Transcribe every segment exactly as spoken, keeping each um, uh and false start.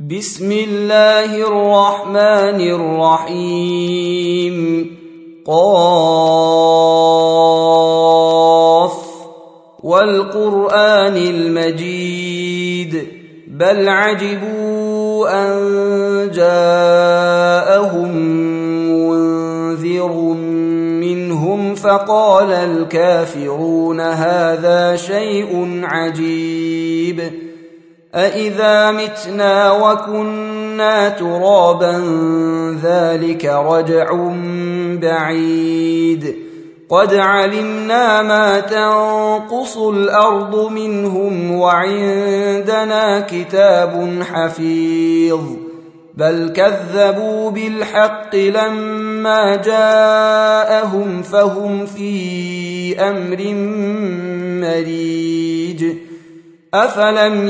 بسم الله الرحمن الرحيم قاف والقرآن المجيد بل عجبوا أن جاءهم منذر منهم فقال الكافرون هذا شيء عجيب أإذا متنا وكنا ترابا ذلك رجع بعيد قد علمنا ما تنقص الأرض منهم وعندنا كتاب حفيظ بل كذبوا بالحق لما جاءهم فهم في أمر مريج أفلم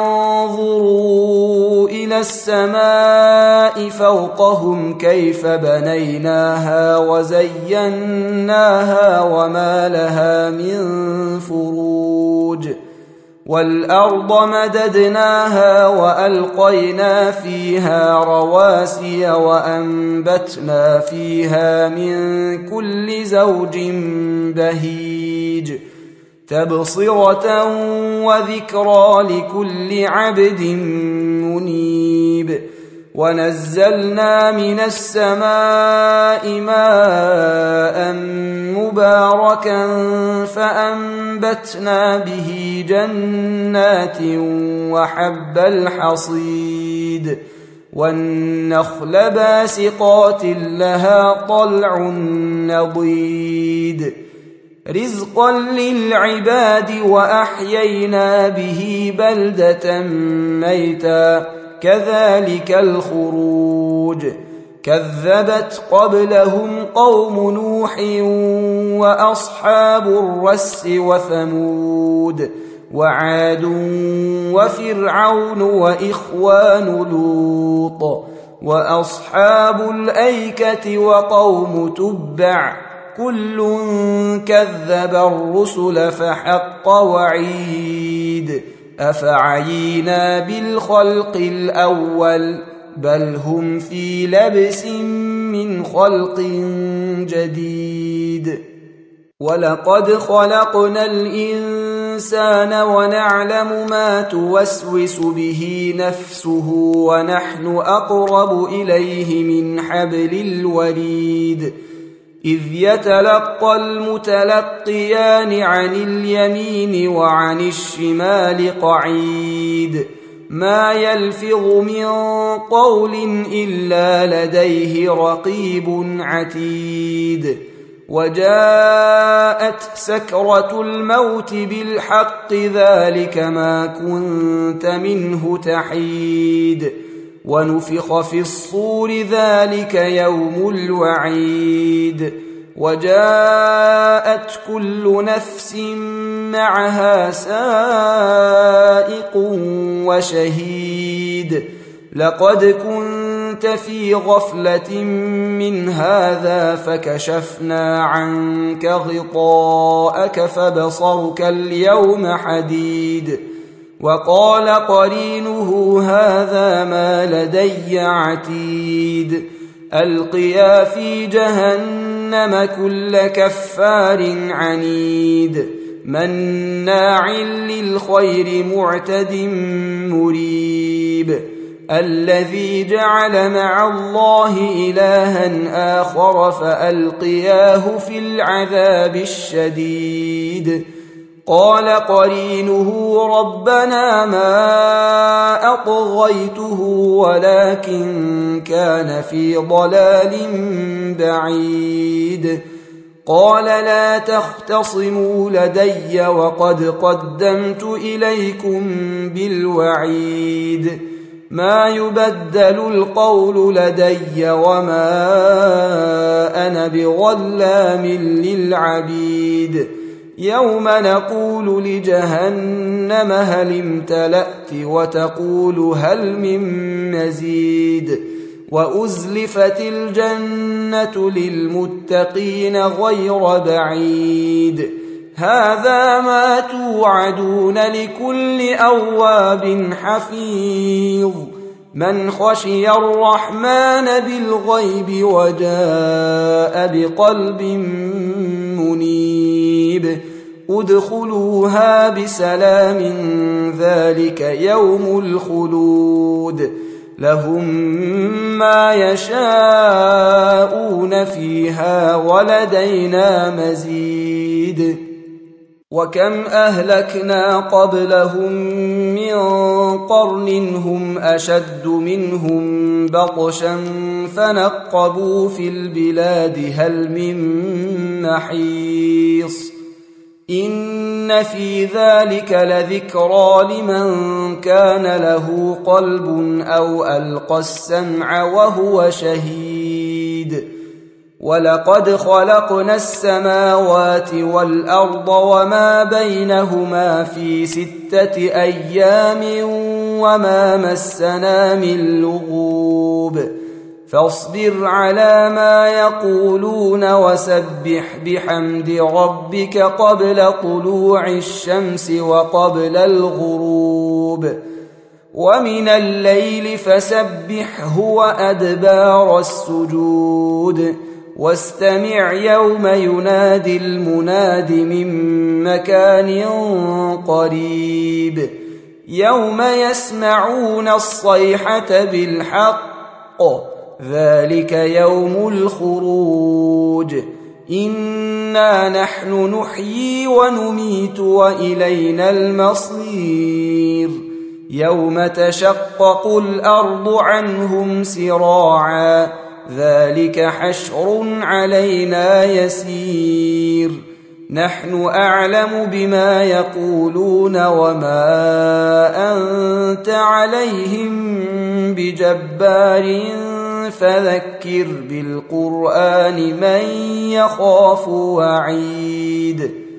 ينظروا إلى السماء فوقهم كيف بنيناها وزيناها وما لها من فروج والأرض مددناها وألقينا فيها رواسي وأنبتنا فيها من كل زوج بهيج تبصرة وذكرى لكل عبد منيب ونزلنا من السماء ماء مباركا فأنبتنا به جنات وحب الحصيد والنخل باسقات لها طلع نضيد رزقا للعباد وأحيينا به بلدة ميتا كذلك الخروج كذبت قبلهم قوم نوح وأصحاب الرس وثمود وعاد وفرعون وإخوان لوط وأصحاب الأيكة وقوم تبع كل كذب الرسل فحق وعيد أفعينا بالخلق الأول بل هم في لبس من خلق جديد ولقد خلقنا الإنسان ونعلم ما توسوس به نفسه ونحن أقرب إليه من حبل الوريد إذ يتلقى المتلقيان عن اليمين وعن الشمال قعيد ما يلفظ من قول إلا لديه رقيب عتيد وجاءت سكرة الموت بالحق ذلك ما كنت منه تحيد ونفخ في الصور ذلك يوم الوعيد وجاءت كل نفس معها سائق وشهيد لقد كنت في غفلة من هذا فكشفنا عنك غطاءك فبصرك اليوم حديد وقال قرينه هذا ما لدي عتيد ألقيا في جهنم كل كفار عنيد مناع للخير معتد مريب الذي جعل مع الله إلها آخر فألقياه في العذاب الشديد قال قرينه ربنا ما أطغيته ولكن كان في ضلال بعيد قال لا تختصموا لدي وقد قدمت إليكم بالوعيد ما يبدل القول لدي وما أنا بظلام للعبيد يوم نقول لجهنم هل امتلأت وتقول هل من مزيد وأزلفت الجنة للمتقين غير بعيد هذا ما توعدون لكل أواب حفيظ من خشي الرحمن بالغيب وجاء بقلب منيب ادخلوها بسلام ذلك يوم الخلود لهم ما يشاءون فيها ولدينا مزيد وكم أهلكنا قبلهم من قرن هم أشد منهم بطشا فنقبوا في البلاد هل من محيص إن في ذلك لذكرى لمن كان له قلب أو ألقى السمع وهو شهيد ولقد خلقنا السماوات والأرض وما بينهما في ستة أيام وما مسنا من لغوب فاصبر على ما يقولون وسبح بحمد ربك قبل طلوع الشمس وقبل الغروب ومن الليل فسبحه وأدبار السجود واستمع يوم ينادي المناد من مكان قريب يوم يسمعون الصيحة بالحق ذلك يوم الخروج إنا نحن نحيي ونميت وإلينا المصير يوم تشقق الأرض عنهم سراعا ذلك حشر علينا يسير نحن أعلم بما يقولون وما أنت عليهم بجبار فذكر بالقرآن من يخاف وعيد